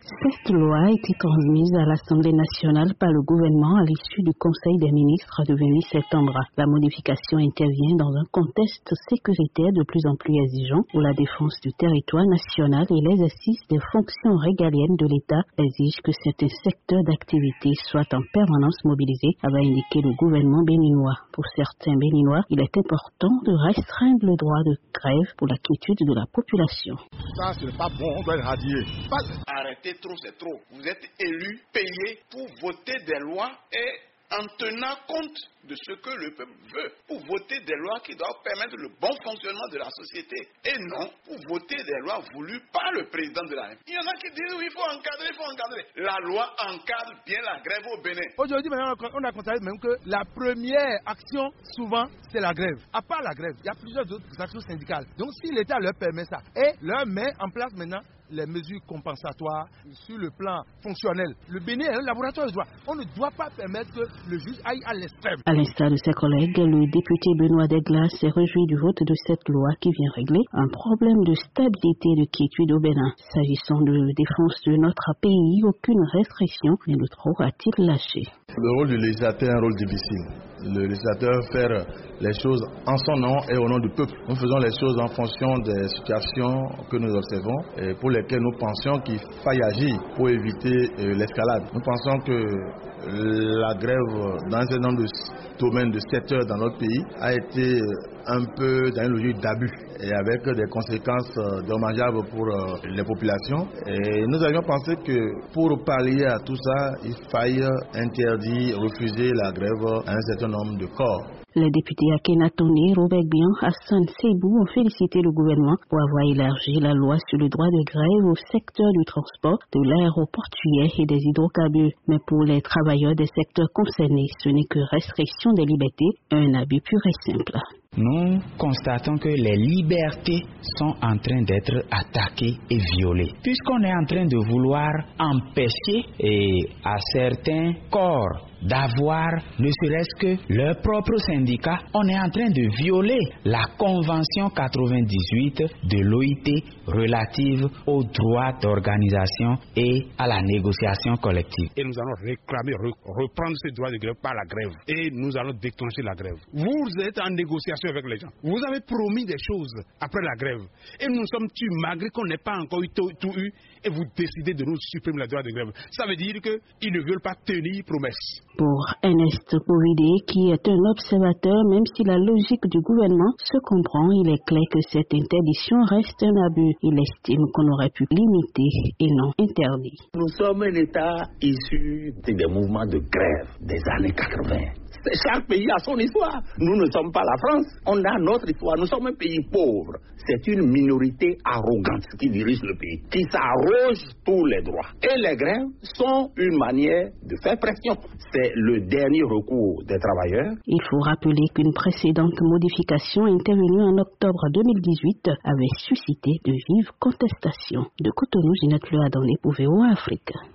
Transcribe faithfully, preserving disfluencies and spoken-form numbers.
Cette loi a été transmise à l'Assemblée nationale par le gouvernement à l'issue du Conseil des ministres du vingt-huit septembre. La modification intervient dans un contexte sécuritaire de plus en plus exigeant où la défense du territoire national et l'exercice des fonctions régaliennes de l'État exigent que certains secteurs d'activité soient en permanence mobilisés, avait indiqué le gouvernement béninois. Pour certains Béninois, il est important de restreindre le droit de grève pour la quiétude de la population. Ça, ce n'est pas bon, on doit le radier. Pas... Arrêtez trop, c'est trop. Vous êtes élus, payés pour voter des lois et en tenant compte de ce que le peuple veut, pour voter des lois qui doivent permettre le bon fonctionnement de la société, et non pour voter des lois voulues par le président de la République. Il y en a qui disent oui, il faut encadrer, il faut encadrer. La loi encadre bien la grève au Bénin. Aujourd'hui, maintenant, on a constaté même que la première action, souvent, c'est la grève. À part la grève, il y a plusieurs autres actions syndicales. Donc, si l'État leur permet ça, et leur met en place maintenant les mesures compensatoires sur le plan fonctionnel. Le Bénin est un laboratoire de droit. On ne doit pas permettre que le juge aille à l'extrême. À l'instar de ses collègues, le député Benoît Degla s'est réjoui du vote de cette loi qui vient régler un problème de stabilité et de quiétude au Bénin. S'agissant de défense de notre pays, aucune restriction, mais le trop a-t-il lâché. Le rôle du législateur est un rôle difficile. Le législateur fait les choses en son nom et au nom du peuple. Nous faisons les choses en fonction des situations que nous observons et pour lesquelles nous pensions qu'il faille agir pour éviter l'escalade. Nous pensons que la grève dans un certain nombre de domaines, de secteurs dans notre pays a été un peu dans une logique d'abus et avec des conséquences dommageables pour les populations. Et nous avions pensé que pour pallier à tout ça, il faille interdire, refuser la grève à un certain nombre de corps. Les députés Akhenaton, Robert Bian, Hassan Seibou ont félicité le gouvernement pour avoir élargi la loi sur le droit de grève au secteur du transport, de l'aéroportuaire et des hydrocarbures. Mais pour les travailleurs des secteurs concernés, ce n'est que restriction des libertés, un abus pur et simple. Nous constatons que les libertés sont en train d'être attaquées et violées. Puisqu'on est en train de vouloir empêcher et à certains corps d'avoir ne serait-ce que leur propre syndicat, on est en train de violer la Convention quatre-vingt-dix-huit de l'O I T relative aux droits d'organisation et à la négociation collective. Et nous allons réclamer, reprendre ce droit de grève par la grève. Et nous allons déclencher la grève. Vous êtes en négociation avec les gens. Vous avez promis des choses après la grève. Et nous sommes tués malgré qu'on n'ait pas encore eu tout, tout eu. Et vous décidez de nous supprimer le droit de grève. Ça veut dire qu'ils ne veulent pas tenir promesse. Pour Ernest Bovidé, qui est un observateur, même si la logique du gouvernement se comprend, il est clair que cette interdiction reste un abus. Il estime qu'on aurait pu limiter et non interdire. Nous sommes un État issu des mouvements de grève des années quatre-vingt. Chaque pays a son histoire. Nous ne sommes pas la France. On a notre histoire. Nous sommes un pays pauvre. C'est une minorité arrogante qui dirige le pays, qui s'arroge tous les droits. Et les grèves sont une manière de faire pression. C'est le dernier recours des travailleurs. Il faut rappeler qu'une précédente modification intervenue en octobre deux mille dix-huit avait suscité de vives contestations. De Cotonou, Ginette Le Adonné pour V O A Afrique.